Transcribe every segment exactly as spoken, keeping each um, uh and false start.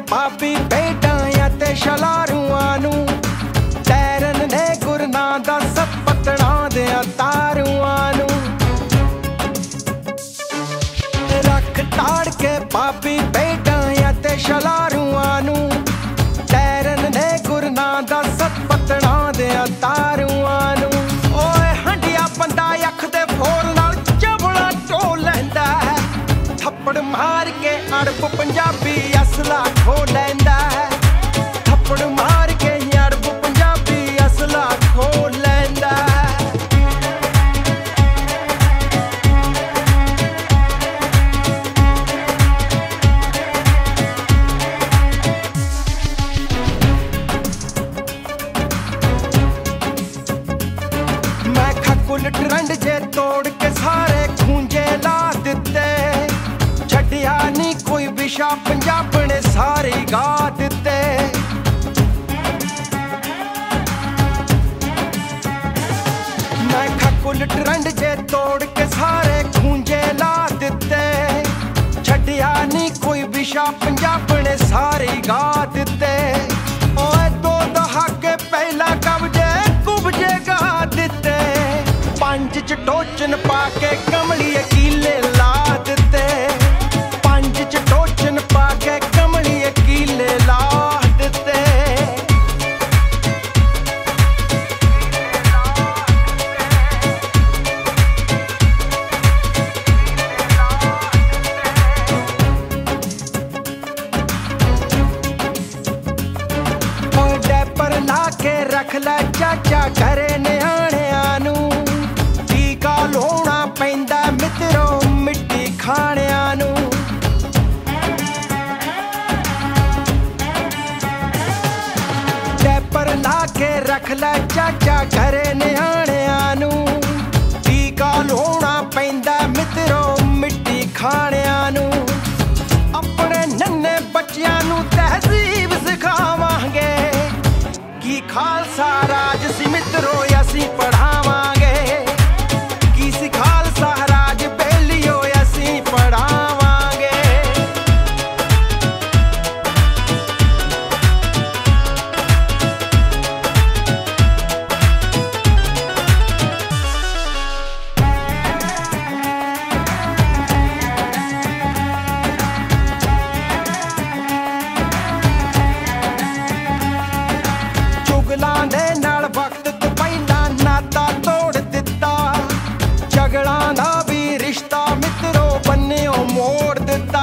पापी भेटां ते छलारूआं नूं तैरन दे गुरनां दा सपटना दे तारूआं नूं रख ताड़ के पापी भेटां ते छलारूआं नूं तैरन दे गुरनां दा सपटना दे तारूआं नूं ओए हंडिया बंदा अख दे फोर नाल चबला टोल लैंदा है थप्पड़ मार के अड़ब पंजाबी असला खो लैंदा है थप्पड़ मार के अड़ब पंजाबी असला खो लैंदा है। मैं खकुल ट्रंड जे तोड़ के सारे खूंजे ला दिते छड्डिया नी कोई विशा पंजाब ने सारे गा दिते मैं खकुल ट्रंड जे तोड़ के सारे खूंजे ला दिते छड्डिया नी कोई विशा पंजाब ने सारे गा दिते ओए दो दहाके पहला कब्जे कुबजे गा दिते पंज च टोचन पाके कमली कीले ला दिते पंज च टोचन पाके कमली कीले ला दिते डैपर ला के रख लै चाचा घरे न्याणियां नूं टीका लोना पैंदा मित्रो मिट्टी खाणियां नूं डैपर ला के रख लै चाचा घरे न्याणियां नूं टीका लोना पैंदा मित्रो मिट्टी खाणियां नूं अपने नन्हे बच्चियां नूं तहजीब सिखावांगे की खालसा राज सी मित्रो असीं पढ़ावांगे की सी खालसा राज बेलियो असीं पढ़ावांगे। चुगलां दे नाल वक्त तो पहला नाता तोड़ दिता झगड़ां दा भी रिश्ता मित्रो बन्नियों मोड़ दिता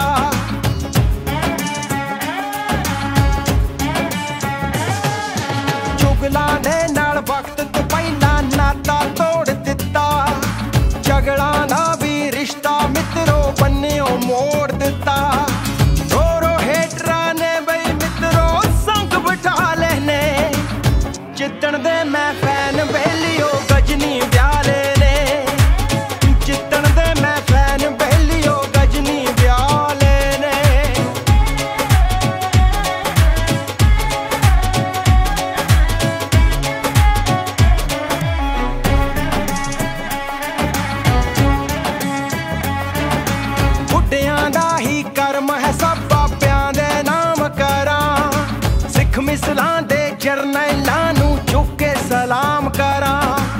चुगलां दे नाल वक्त तो पहला नाता तोड़ दिता झगड़ां दा भी रिश्ता मित्रो बन्नियों मोड़ दिता रोरो हेटरां ने बई मित्रो संग बिठा लेने जितन दे मैं फैन बेलियो गजनी ब्याले ने जितन दे मैं फैन बेलियो गजनी ब्याले ने बुढ़ियां दा ही कर्म है सब बापियां दे नाम करां सिख मिसलां दे जरनैलां नूं चुक के सलाम करां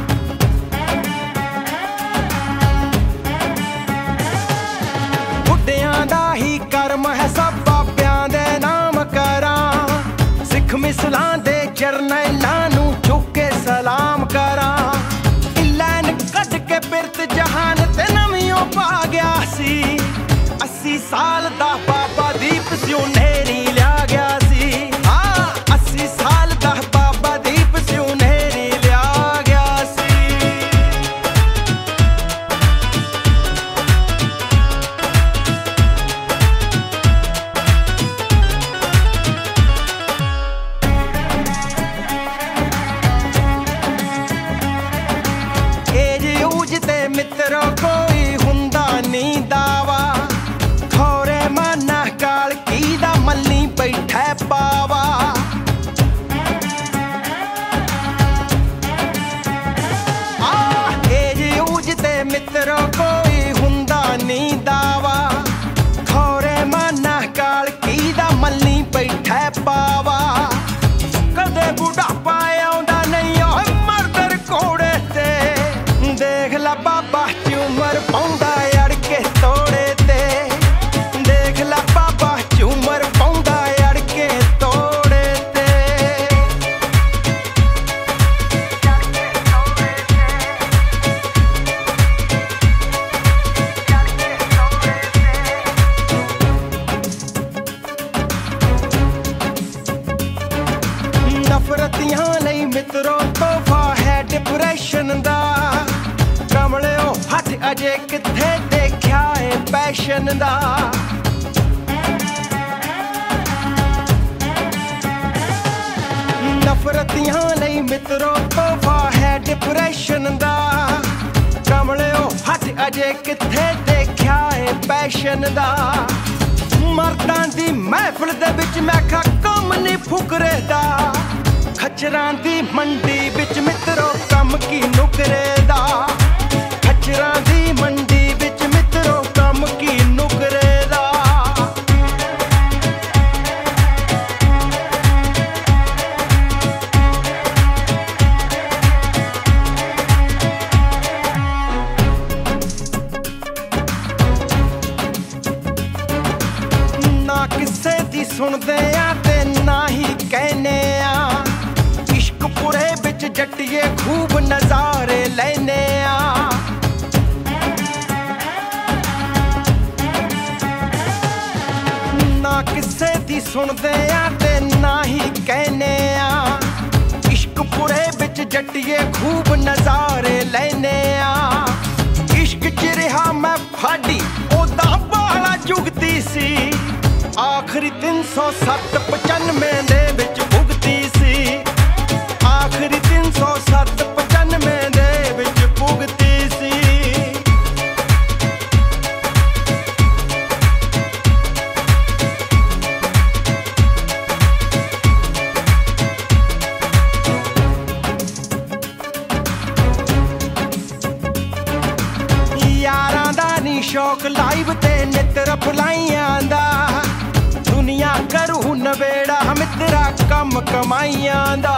बुढ़ियां दा ही कर्म है सब बापियां दे नाम करां सिख मिसलां दे जरनैलां नूं चुक के सलाम करां इलैन कट के बिरत जहान ते नवियों पा गया सी अस्सी साल दा बाबा दीप सियों नेरी लिया गया सी हाँ अस्सी साल दा बाबा दीप सियों नेरी लिया गया सी। एज ऊज ते मित्रो कोई हुंदा नी दावा खौरे माना काल की दा मल्ली बैठा पावा एज ऊज ते मित्रो कोई हुंदा नी दावा खौरे माना काल की दा मल्ली बैठा पावा कदे बुढ़ापा आउंदा नहीं ओ मरदर घोड़े ते देख ला बाबा च उमर पाउंदा अड़ के तोड़े ते देख ला बाबा च उमर पाउंदा अड़ के तोड़े ते नफरतियां नहीं मित्रों तोहफा है डिप्रेशन दा कमले ओ हथ अजे किथे देखा है पैशन दा नफरतियां नहीं मित्रों तोहफा है डिप्रेशन दा कमले ओ हथ अजे किथे देखा है पैशन दा मर्दां दी महफिल दे विच मैं खा कम नहीं फुकरे दा खच्चरां दी मंडी विच मित्रो कम की नुकरे दा खच्चरां दी मंडी विच मित्रो कम की नुकरे दा ना किसे दी सुनदे आ ते ना ही कहने आ इश्क पुरे बिच जट्टिए खूब नजारे लेने आ ना किसे दी सुनदे आ ते ना ही कहने आ इश्क पुरे बिच जट्टिए खूब नजारे लेने आ इश्क च रहा मैं फाड़ी ओदा बाला जुगती सी आखिरी तीन सौ सत्त पचानवे दे विच भुगती सी आखिरी तीन सौ सत्त पचानवे दे विच भुगती सी यारां दा नी शौक लाइव ते नित्र फलाइयां दा दुनिया करू नवेड़ा मित्रा कम कमाइयां दा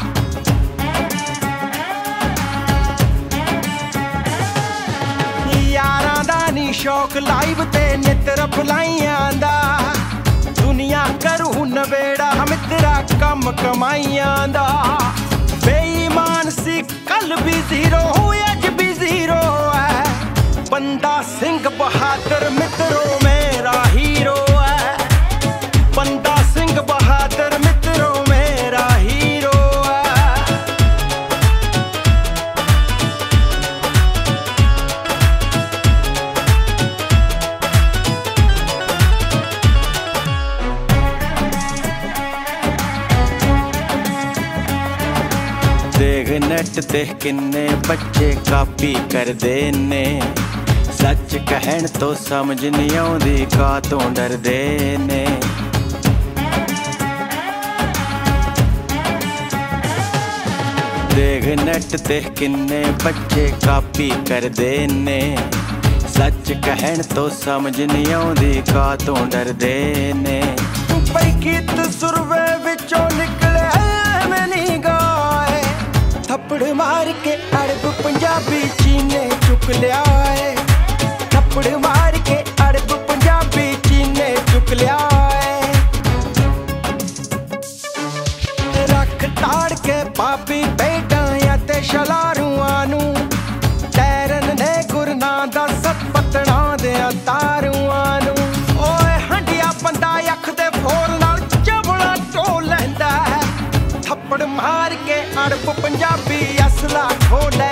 यारां दा नी शौक लाइव ते नित्र फलाइयां दा दुनिया करू नवेड़ा मित्रा कम कमाइयां दा बेईमान सी कल भी जीरो अज भी जीरो है बंदा सिंह बहादुर मित्रो मेरा हीरो है बंदा सिंह बहादुर मित्रो मेरा हीरो है देख नेट ते किन्ने बच्चे कापी करदे ने सच कहण तो समझ नहीं आउंदी कातों डरदे ने देख नेट ते किन्ने बच्चे कापी करदे ने सच कहण तो समझ नहीं आउंदी कातों डरदे ने पई गीत सुरवे विचों निकले मैं नहीं गाए थप्पड़ मार के अरब पंजाबी चीने चुक लिया है थप्पड़ मार के अरब पंजाबी चीने चुक लिया है रख ताड़ के पापी बेटा या ते शलारूआं नू तैरन ने गुरना दा सतपतना दे तारूआं नू ओए हंडिया बंदा अख दे फोर नाल चबड़ा टोल लैंदा है थप्पड़ मार के अरब पंजाबी असला खो